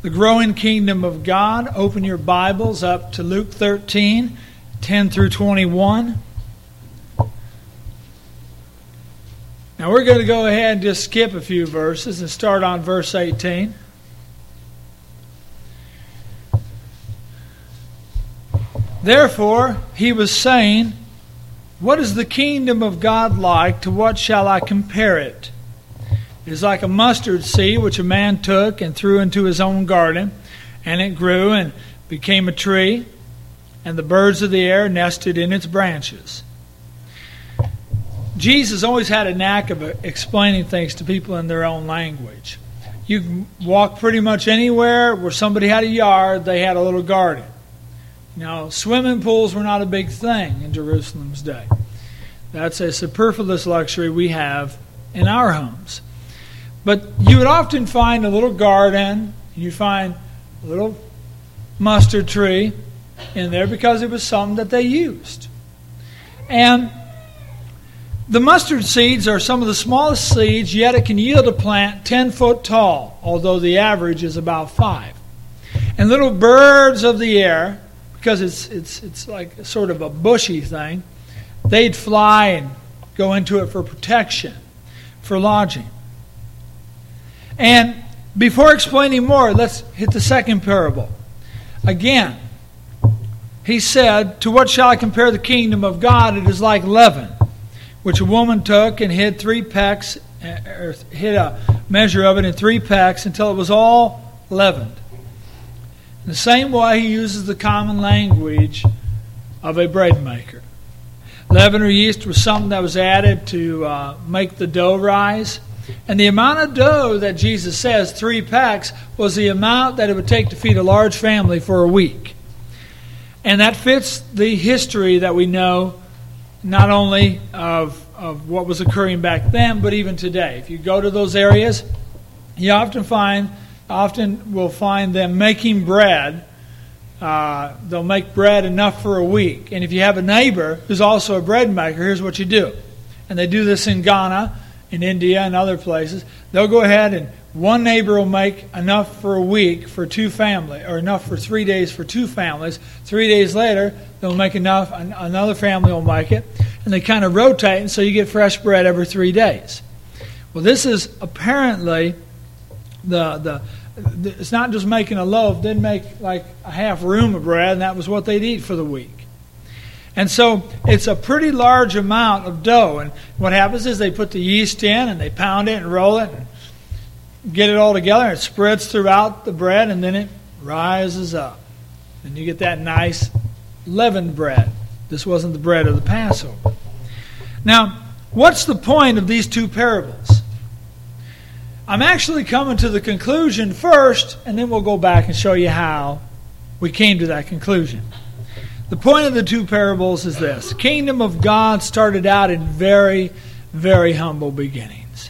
the growing kingdom of God. Open your Bibles up to Luke 13, 10 through 21. Now we're going to go ahead and just skip a few verses and start on verse 18. Therefore, he was saying, "What is the kingdom of God like? To what shall I compare it? It is like a mustard seed which a man took and threw into his own garden, and it grew and became a tree, and the birds of the air nested in its branches." Jesus always had a knack of explaining things to people in their own language. You can walk pretty much anywhere where somebody had a yard, they had a little garden. Now, swimming pools were not a big thing in Jerusalem's day. That's a superfluous luxury we have in our homes. But you would often find a little garden, you'd find a little mustard tree in there because it was something that they used. And the mustard seeds are some of the smallest seeds, yet it can yield a plant 10 foot tall, although the average is about 5. And little birds of the air, because it's like sort of a bushy thing, they'd fly and go into it for protection, for lodging. And before explaining more, let's hit the second parable. Again, he said, "To what shall I compare the kingdom of God? It is like leaven, which a woman took and hid 3 pecks, or hid a measure of it in 3 pecks until it was all leavened." In the same way, he uses the common language of a bread maker. Leaven or yeast was something that was added to make the dough rise. And the amount of dough that Jesus says, 3 pecks, was the amount that it would take to feed a large family for a week. And that fits the history that we know, not only of what was occurring back then, but even today. If you go to those areas, you often will find them making bread. They'll make bread enough for a week. And if you have a neighbor who's also a bread maker, here's what you do. And they do this in Ghana, in India, and other places. They'll go ahead and one neighbor will make enough for a week for 2 families, or enough for 3 days for 2 families. 3 days later, they'll make enough, another family will make it. And they kind of rotate, and so you get fresh bread every 3 days. Well, this is apparently it's not just making a loaf. They'd make like a half room of bread, and that was what they'd eat for the week. And so it's a pretty large amount of dough. And what happens is they put the yeast in, and they pound it and roll it and get it all together, and it spreads throughout the bread, and then it rises up. And you get that nice leavened bread. This wasn't the bread of the Passover. Now, what's the point of these 2 parables? I'm actually coming to the conclusion first, and then we'll go back and show you how we came to that conclusion. The point of the 2 parables is this. The kingdom of God started out in very, very humble beginnings.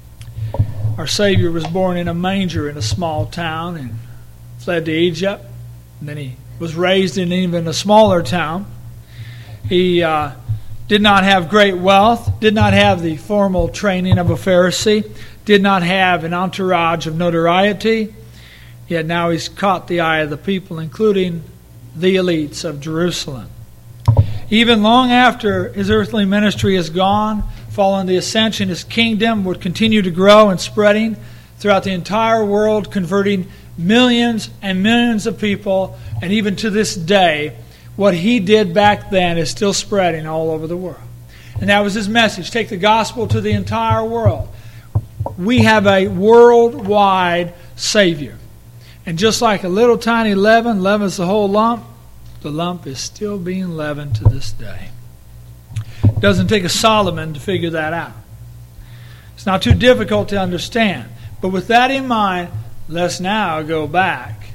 Our Savior was born in a manger in a small town and fled to Egypt. And then he was raised in even a smaller town. He did not have great wealth, did not have the formal training of a Pharisee, did not have an entourage of notoriety, yet now he's caught the eye of the people, including the elites of Jerusalem. Even long after his earthly ministry is gone, following the ascension, his kingdom would continue to grow and spreading throughout the entire world, converting millions and millions of people, and even to this day, what he did back then is still spreading all over the world. And that was his message. Take the gospel to the entire world. We have a worldwide Savior. And just like a little tiny leaven leavens the whole lump, the lump is still being leavened to this day. It doesn't take a Solomon to figure that out. It's not too difficult to understand. But with that in mind, let's now go back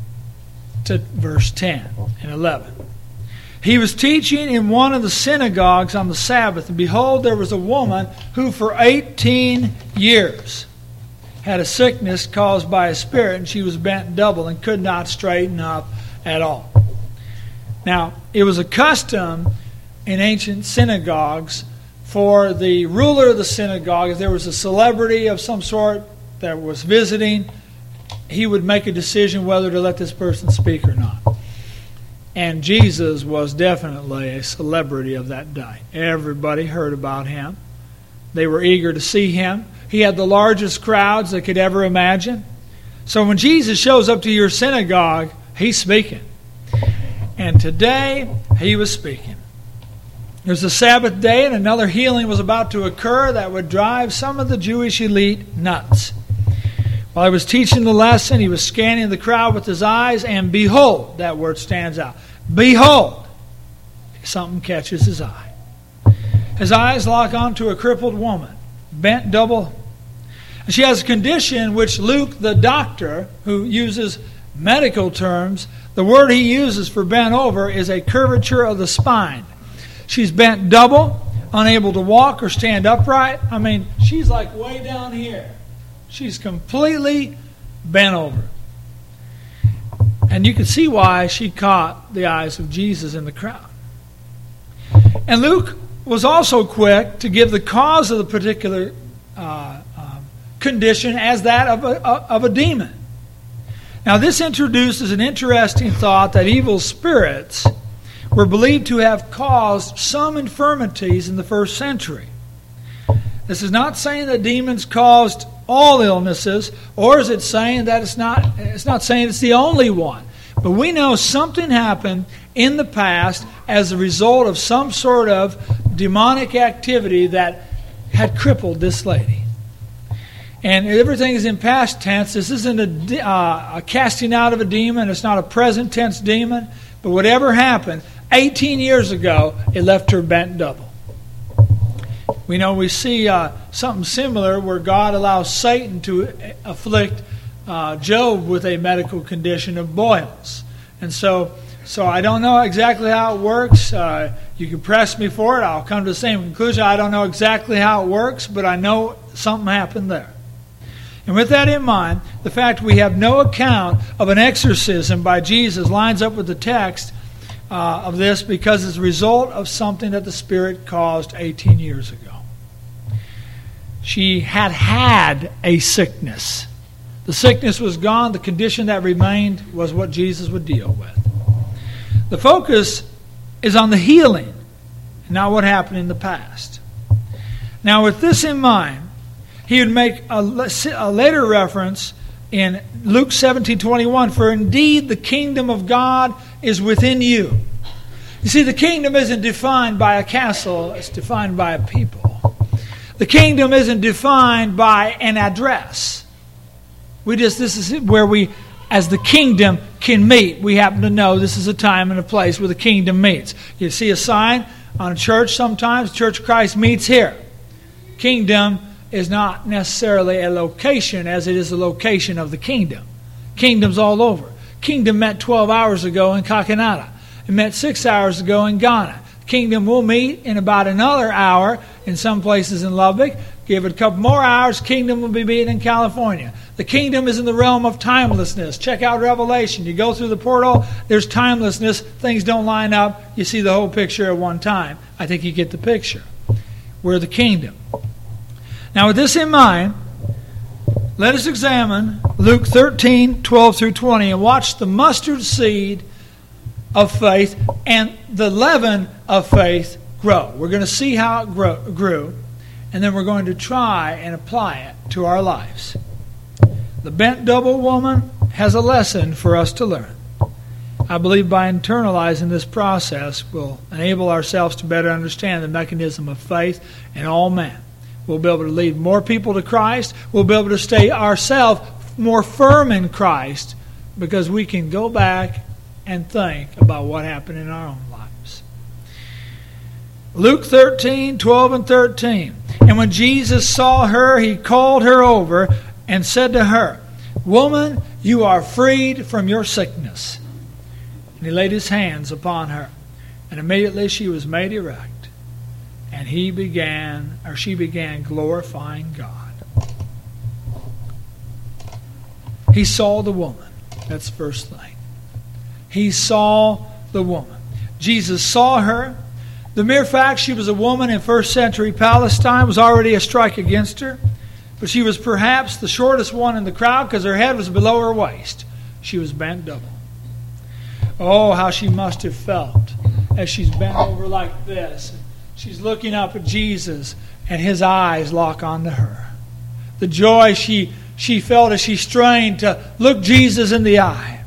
to verse 10 and 11. He was teaching in one of the synagogues on the Sabbath, and behold, there was a woman who for 18 years had a sickness caused by a spirit, and she was bent double and could not straighten up at all. Now, it was a custom in ancient synagogues for the ruler of the synagogue, if there was a celebrity of some sort that was visiting, he would make a decision whether to let this person speak or not. And Jesus was definitely a celebrity of that day. Everybody heard about him. They were eager to see him. He had the largest crowds they could ever imagine. So when Jesus shows up to your synagogue, he's speaking. And today, he was speaking. It was the Sabbath day, and another healing was about to occur that would drive some of the Jewish elite nuts. While he was teaching the lesson, he was scanning the crowd with his eyes, and behold, that word stands out. Behold, something catches his eye. His eyes lock onto a crippled woman, bent double. And she has a condition which Luke, the doctor, who uses medical terms, the word he uses for bent over is a curvature of the spine. She's bent double, unable to walk or stand upright. I mean, she's like way down here. She's completely bent over. And you can see why she caught the eyes of Jesus in the crowd. And Luke was also quick to give the cause of the particular condition as that of a demon. Now, this introduces an interesting thought that evil spirits were believed to have caused some infirmities in the first century. This is not saying that demons caused all illnesses, or is it saying that it's not saying it's the only one. But we know something happened in the past as a result of some sort of demonic activity that had crippled this lady. And everything is in past tense. This isn't a casting out of a demon. It's not a present tense demon. But whatever happened, 18 years ago, it left her bent double. We see something similar where God allows Satan to afflict Job with a medical condition of boils. And so I don't know exactly how it works. You can press me for it. I'll come to the same conclusion. I don't know exactly how it works, but I know something happened there. And with that in mind, the fact we have no account of an exorcism by Jesus lines up with the text of this because it's a result of something that the Spirit caused 18 years ago. She had a sickness. The sickness was gone. The condition that remained was what Jesus would deal with. The focus is on the healing, not what happened in the past. Now, with this in mind, he would make a later reference in Luke 17:21, for indeed the kingdom of God is within you. You see, the kingdom isn't defined by a castle, it's defined by a people. The kingdom isn't defined by an address. This is where we, as the kingdom, can meet. We happen to know this is a time and a place where the kingdom meets. You see a sign on a church sometimes, Church of Christ meets here. Kingdom is not necessarily a location as it is the location of the kingdom. Kingdom's all over. Kingdom met 12 hours ago in Kakinada. It met 6 hours ago in Ghana. Kingdom will meet in about another hour in some places in Lubbock. Give it a couple more hours, Kingdom will be meeting in California. The kingdom is in the realm of timelessness. Check out Revelation. You go through the portal, there's timelessness. Things don't line up. You see the whole picture at one time. I think you get the picture. We're the kingdom. Now, with this in mind, let us examine Luke 13:12 through 20 and watch the mustard seed of faith and the leaven of faith grow. We're going to see how it grew, and then we're going to try and apply it to our lives. The bent double woman has a lesson for us to learn. I believe by internalizing this process, we'll enable ourselves to better understand the mechanism of faith in all men. We'll be able to lead more people to Christ. We'll be able to stay ourselves more firm in Christ because we can go back and think about what happened in our own lives. Luke 13:12 and 13. And when Jesus saw her, he called her over and said to her, "Woman, you are freed from your sickness." And he laid his hands upon her, and immediately she was made erect. And she began glorifying God. He saw the woman. That's the first thing. He saw the woman. Jesus saw her. The mere fact she was a woman in first century Palestine was already a strike against her. But she was perhaps the shortest one in the crowd because her head was below her waist. She was bent double. Oh, how she must have felt as she's bent over like this. She's looking up at Jesus, and his eyes lock onto her. The joy she felt as she strained to look Jesus in the eye.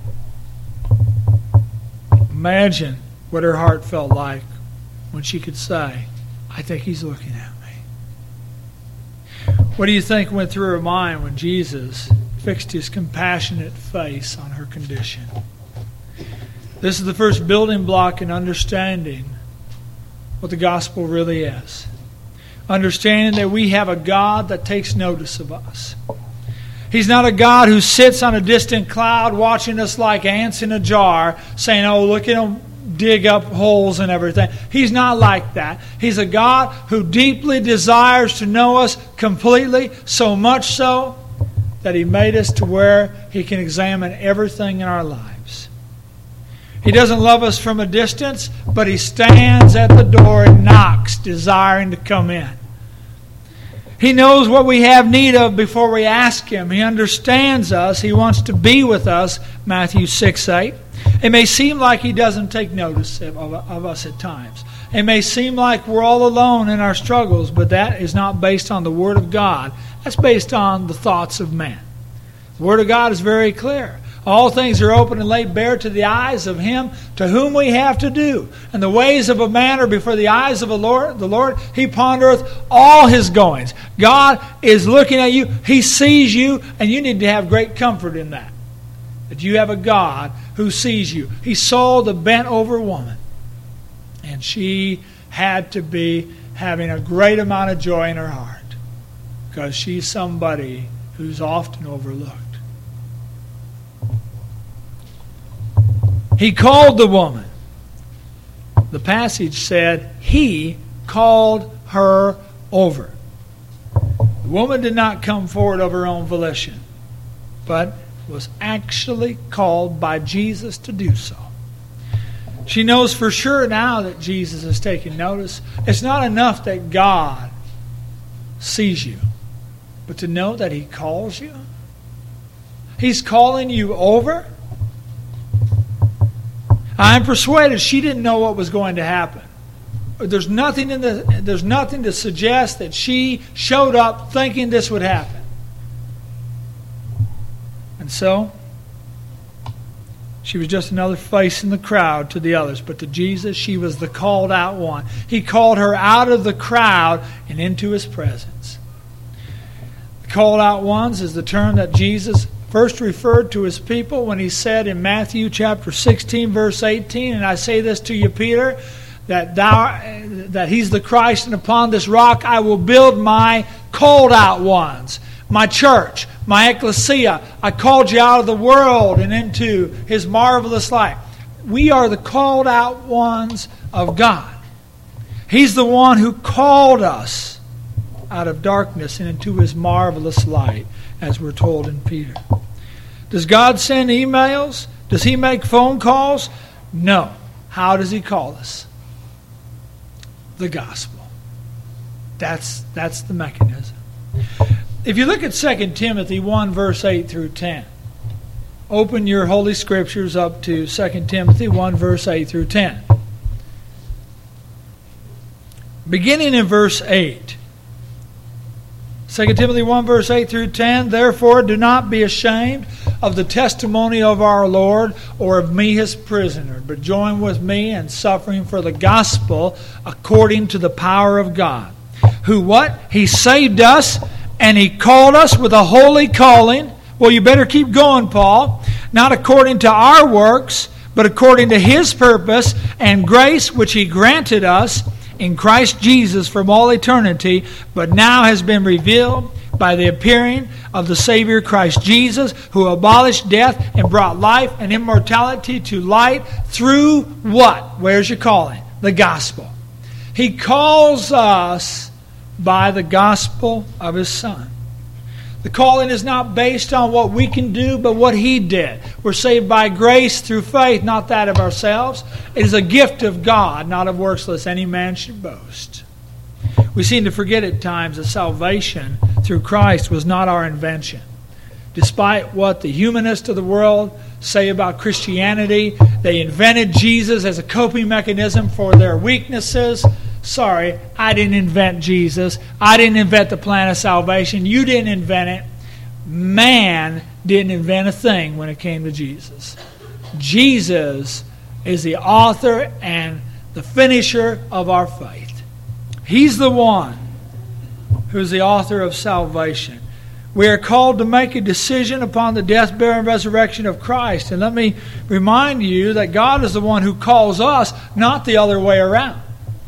Imagine what her heart felt like when she could say, I think he's looking at me. What do you think went through her mind when Jesus fixed his compassionate face on her condition? This is the first building block in understanding what the gospel really is. Understanding that we have a God that takes notice of us. He's not a God who sits on a distant cloud watching us like ants in a jar, saying, oh, look at them dig up holes and everything. He's not like that. He's a God who deeply desires to know us completely, so much so that he made us to where he can examine everything in our lives. He doesn't love us from a distance, but he stands at the door and knocks, desiring to come in. He knows what we have need of before we ask him. He understands us. He wants to be with us, Matthew 6:8. It may seem like he doesn't take notice of us at times. It may seem like we're all alone in our struggles, but that is not based on the Word of God. That's based on the thoughts of man. The Word of God is very clear. All things are open and laid bare to the eyes of him to whom we have to do. And the ways of a man are before the eyes of the Lord. He pondereth all his goings. God is looking at you. He sees you. And you need to have great comfort in that. That you have a God who sees you. He saw the bent over woman. And she had to be having a great amount of joy in her heart. Because she's somebody who's often overlooked. He called the woman. The passage said he called her over. The woman did not come forward of her own volition, but was actually called by Jesus to do so. She knows for sure now that Jesus is taking notice. It's not enough that God sees you, but to know that he calls you. He's calling you over. I'm persuaded she didn't know what was going to happen. There's nothing to suggest that she showed up thinking this would happen. And so, she was just another face in the crowd to the others. But to Jesus, she was the called out one. He called her out of the crowd and into his presence. The called out ones is the term that Jesus first referred to his people when he said in Matthew chapter 16, verse 18, and I say this to you, Peter, that he's the Christ, and upon this rock I will build my called out ones, my church, my ecclesia. I called you out of the world and into his marvelous light. We are the called out ones of God. He's the one who called us out of darkness and into his marvelous light, as we're told in Peter. Does God send emails? Does he make phone calls? No. How does he call us? The gospel. That's the mechanism. If you look at 2 Timothy 1, verse 8 through 10, open your Holy Scriptures up to 2 Timothy 1, verse 8 through 10. Beginning in verse 8. 2 Timothy 1, verse 8 through 10, therefore do not be ashamed of the testimony of our Lord or of me his prisoner, but join with me in suffering for the gospel according to the power of God. Who what? He saved us and he called us with a holy calling. Well, you better keep going, Paul. Not according to our works, but according to his purpose and grace which he granted us in Christ Jesus from all eternity, but now has been revealed by the appearing of the Savior Christ Jesus, who abolished death and brought life and immortality to light through what? Where's your calling? The gospel. He calls us by the gospel of his Son. The calling is not based on what we can do, but what he did. We're saved by grace through faith, not that of ourselves. It is a gift of God, not of works, lest any man should boast. We seem to forget at times that salvation through Christ was not our invention. Despite what the humanists of the world say about Christianity, they invented Jesus as a coping mechanism for their weaknesses. Sorry, I didn't invent Jesus. I didn't invent the plan of salvation. You didn't invent it. Man didn't invent a thing when it came to Jesus. Jesus is the author and the finisher of our faith. He's the one who's the author of salvation. We are called to make a decision upon the death, burial, and resurrection of Christ. And let me remind you that God is the one who calls us, not the other way around.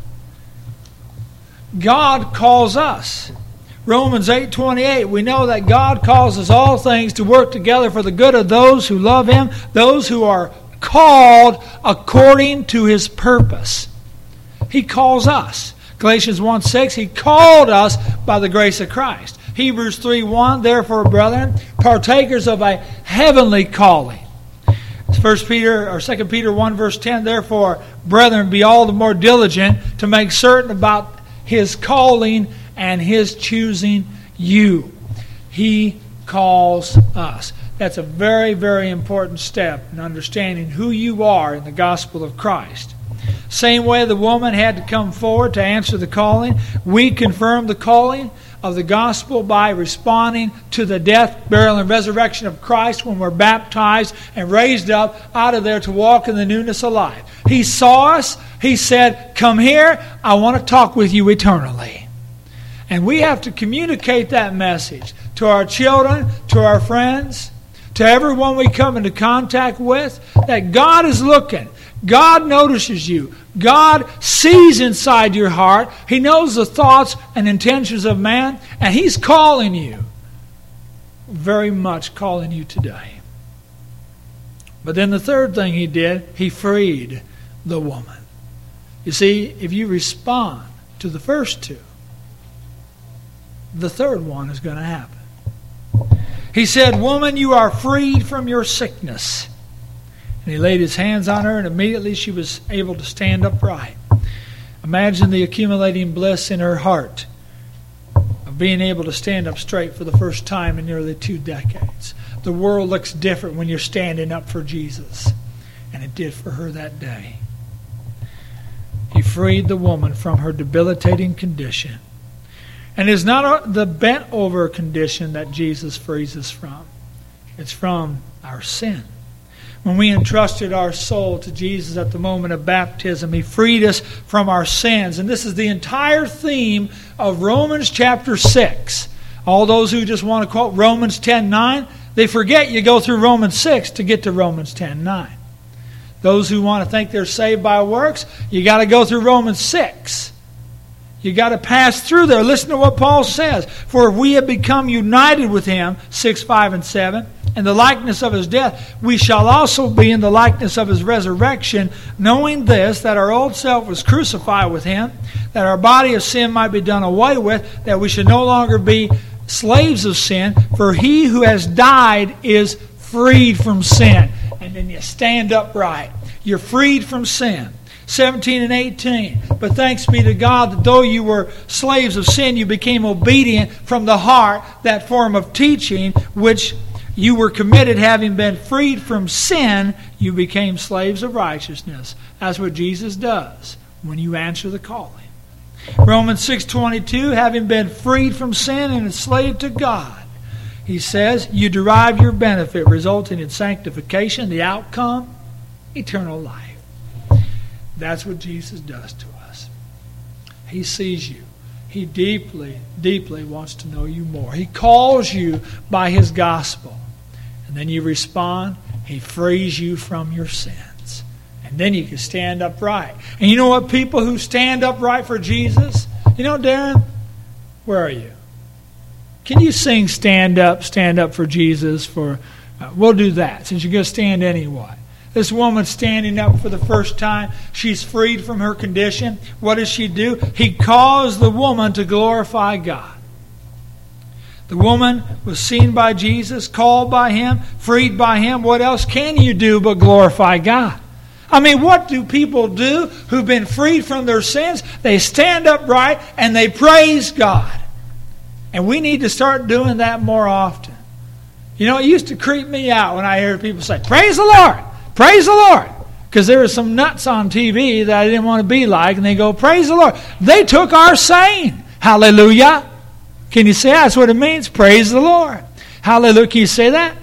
God calls us. Romans 8:28, we know that God causes all things to work together for the good of those who love Him, those who are called according to His purpose. He calls us. Galatians 1:6, He called us by the grace of Christ. Hebrews 3:1, therefore, brethren, partakers of a heavenly calling. 2 Peter 1 verse 10, therefore, brethren, be all the more diligent to make certain about His calling and His choosing you. He calls us. That's a very, very important step in understanding who you are in the gospel of Christ. Same way the woman had to come forward to answer the calling, we confirm the calling of the gospel by responding to the death, burial, and resurrection of Christ when we're baptized and raised up out of there to walk in the newness of life. He saw us. He said, come here. I want to talk with you eternally. And we have to communicate that message to our children, to our friends, to everyone we come into contact with, that God is looking. God notices you. God sees inside your heart. He knows the thoughts and intentions of man, and He's calling you, very much calling you today. But then the third thing He did, He freed the woman. You see, if you respond to the first two, the third one is going to happen. He said, woman, you are freed from your sickness. And He laid His hands on her, and immediately she was able to stand upright. Imagine the accumulating bliss in her heart of being able to stand up straight for the first time in nearly 2 decades. The world looks different when you're standing up for Jesus. And it did for her that day. He freed the woman from her debilitating condition. And it's not the bent over condition that Jesus frees us from. It's from our sin. When we entrusted our soul to Jesus at the moment of baptism, He freed us from our sins. And this is the entire theme of Romans chapter 6. All those who just want to quote Romans 10:9, they forget you go through Romans 6 to get to Romans 10:9. Those who want to think they're saved by works, you got to go through Romans 6. You got to pass through there. Listen to what Paul says. For if we have become united with Him, 6, 5, and 7, in the likeness of His death, we shall also be in the likeness of His resurrection, knowing this, that our old self was crucified with Him, that our body of sin might be done away with, that we should no longer be slaves of sin, for he who has died is freed from sin. And then you stand upright. You're freed from sin. 17 and 18. But thanks be to God that though you were slaves of sin, you became obedient from the heart, that form of teaching which you were committed, having been freed from sin, you became slaves of righteousness. That's what Jesus does when you answer the calling. Romans 6:22, having been freed from sin and enslaved to God, He says, you derive your benefit, resulting in sanctification, the outcome, eternal life. That's what Jesus does to us. He sees you. He deeply, deeply wants to know you more. He calls you by His gospel. And then you respond. He frees you from your sins. And then you can stand upright. And you know what? People who stand upright for Jesus, you know, Darren, where are you? Can you sing stand up for Jesus? We'll do that since you're going to stand anyway. This woman standing up for the first time, she's freed from her condition. What does she do? He caused the woman to glorify God. The woman was seen by Jesus, called by Him, freed by Him. What else can you do but glorify God? I mean, what do people do who've been freed from their sins? They stand upright and they praise God. And we need to start doing that more often. You know, it used to creep me out when I hear people say, praise the Lord, praise the Lord. Because there were some nuts on TV that I didn't want to be like, and they go, praise the Lord. They took our saying, hallelujah. Can you say that? That's what it means, praise the Lord. Hallelujah. Can you say that?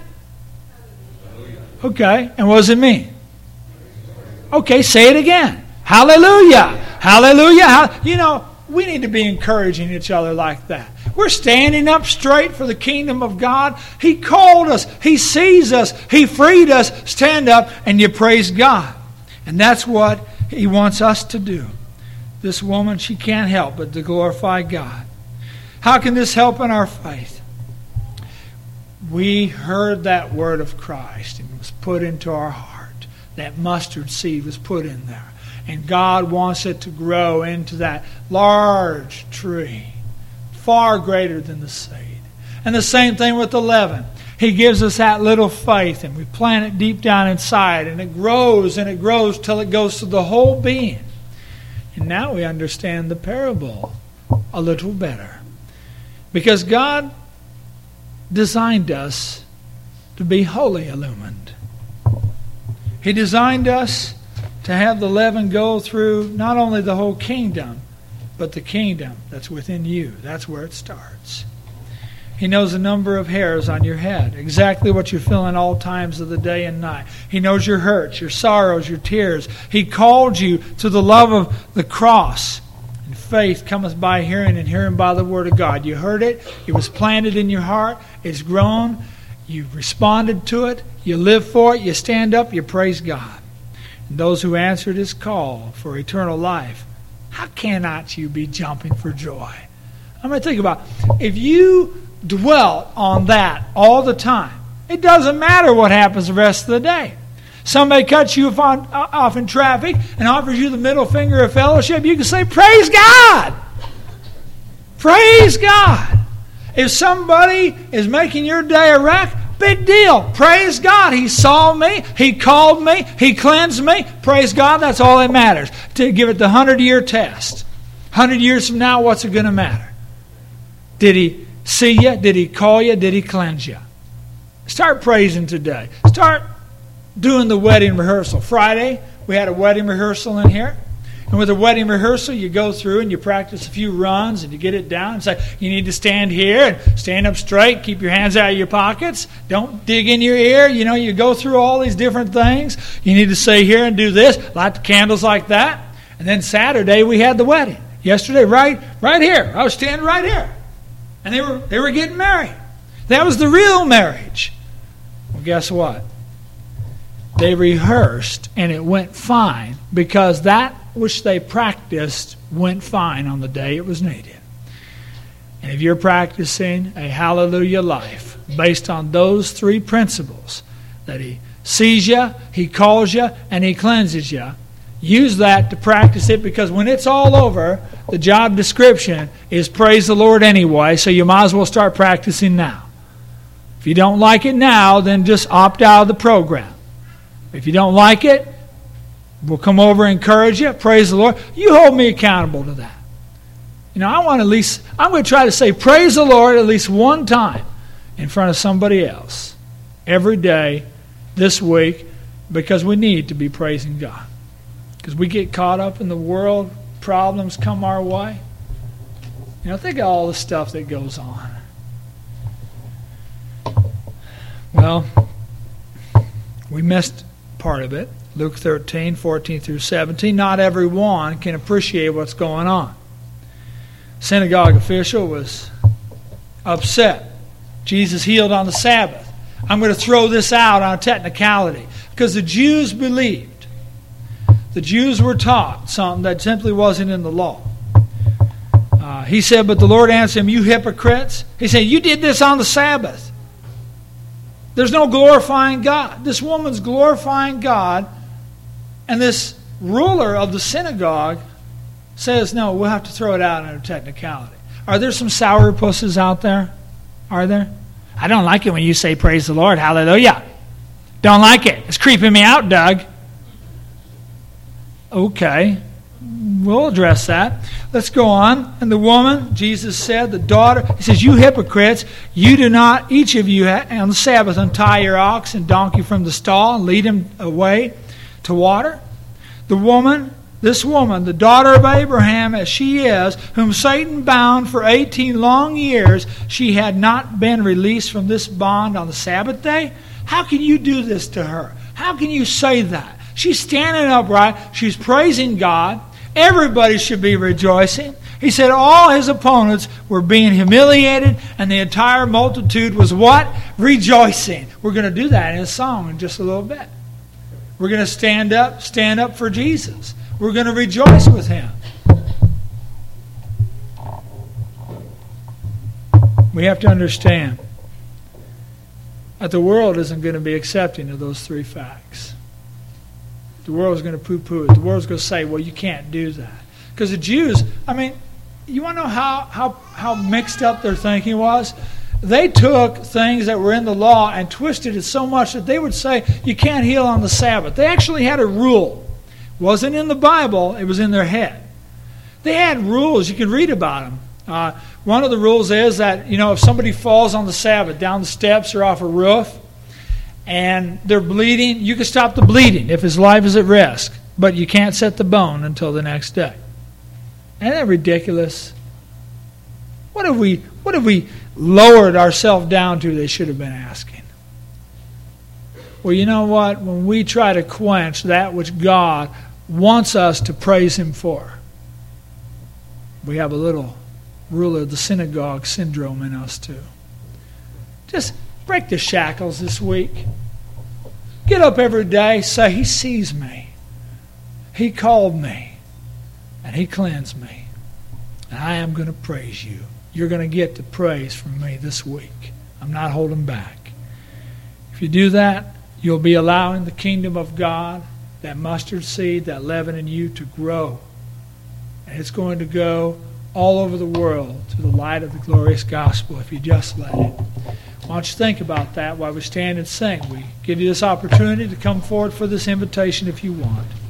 Okay, and what does it mean? Okay, say it again. Hallelujah. Hallelujah. You know, we need to be encouraging each other like that. We're standing up straight for the kingdom of God. He called us. He sees us. He freed us. Stand up and you praise God. And that's what He wants us to do. This woman, she can't help but to glorify God. How can this help in our faith? We heard that word of Christ and it was put into our heart. That mustard seed was put in there. And God wants it to grow into that large tree, far greater than the seed. And the same thing with the leaven. He gives us that little faith and we plant it deep down inside and it grows till it goes to the whole being. And now we understand the parable a little better. Because God designed us to be wholly illumined. He designed us to have the leaven go through not only the whole kingdom, but the kingdom that's within you. That's where it starts. He knows the number of hairs on your head, exactly what you feel in all times of the day and night. He knows your hurts, your sorrows, your tears. He called you to the love of the cross. And faith cometh by hearing, and hearing by the word of God. You heard it. It was planted in your heart. It's grown. You responded to it. You live for it. You stand up. You praise God. And those who answered His call for eternal life, how cannot you be jumping for joy? I'm going to think about it. If you dwell on that all the time, it doesn't matter what happens the rest of the day. Somebody cuts you off in traffic and offers you the middle finger of fellowship, you can say, praise God! Praise God! If somebody is making your day a wreck, big deal. Praise God. He saw me. He called me. He cleansed me. Praise God. That's all that matters. To give it the 100-year test. 100 years from now, what's it going to matter? Did He see you? Did He call you? Did He cleanse you? Start praising today. Start doing the wedding rehearsal. Friday, we had a wedding rehearsal in here. And with a wedding rehearsal, you go through and you practice a few runs and you get it down and say, you need to stand here and stand up straight, keep your hands out of your pockets, don't dig in your ear. You know, you go through all these different things. You need to say here and do this, light the candles like that. And then Saturday, we had the wedding. Yesterday, right here. I was standing right here. And they were getting married. That was the real marriage. Well, guess what? They rehearsed and it went fine because that which they practiced went fine on the day it was needed. And if you're practicing a hallelujah life based on those three principles, that He sees you, He calls you, and He cleanses you, use that to practice it, because when it's all over, the job description is praise the Lord anyway, so you might as well start practicing now. If you don't like it now, then just opt out of the program. If you don't like it, we'll come over and encourage you. Praise the Lord. You hold me accountable to that. You know, I'm going to try to say praise the Lord at least one time in front of somebody else every day this week, because we need to be praising God. Because we get caught up in the world, problems come our way. You know, think of all the stuff that goes on. Well, we missed part of it. Luke 13, 14 through 17. Not everyone can appreciate what's going on. Synagogue official was upset. Jesus healed on the Sabbath. I'm going to throw this out on a technicality, because the Jews believed. The Jews were taught something that simply wasn't in the law. He said, but the Lord answered him, you hypocrites. He said, you did this on the Sabbath. There's no glorifying God. This woman's glorifying God, and this ruler of the synagogue says, no, we'll have to throw it out in a technicality. Are there some sourpusses out there? Are there? I don't like it when you say praise the Lord, hallelujah. Don't like it. It's creeping me out, Doug. Okay, we'll address that. Let's go on. And the woman, Jesus said, the daughter, he says, you hypocrites, you do not, each of you on the Sabbath, untie your ox and donkey from the stall and lead him away to water. This woman, the daughter of Abraham as she is, whom Satan bound for 18 long years, she had not been released from this bond on the Sabbath day? How can you do this to her? How can you say that? She's standing upright. She's praising God. Everybody should be rejoicing. He said all his opponents were being humiliated, and the entire multitude was what? Rejoicing. We're going to do that in a song in just a little bit. We're going to stand up for Jesus. We're going to rejoice with him. We have to understand that the world isn't going to be accepting of those three facts. The world is going to poo-poo it. The world is going to say, well, you can't do that. Because the Jews, you want to know how mixed up their thinking was? They took things that were in the law and twisted it so much that they would say, you can't heal on the Sabbath. They actually had a rule. It wasn't in the Bible, it was in their head. They had rules, you can read about them. One of the rules is that, if somebody falls on the Sabbath down the steps or off a roof, and they're bleeding, you can stop the bleeding if his life is at risk. But you can't set the bone until the next day. Isn't that ridiculous? What have we lowered ourselves down to, they should have been asking? Well, you know what? When we try to quench that which God wants us to praise him for, we have a little ruler of the synagogue syndrome in us too. Just break the shackles this week. Get up every day, say, he sees me. He called me. And he cleansed me. And I am going to praise you. You're going to get the praise from me this week. I'm not holding back. If you do that, you'll be allowing the kingdom of God, that mustard seed, that leaven in you, to grow. And it's going to go all over the world to the light of the glorious gospel if you just let it. Why don't you think about that while we stand and sing? We give you this opportunity to come forward for this invitation if you want.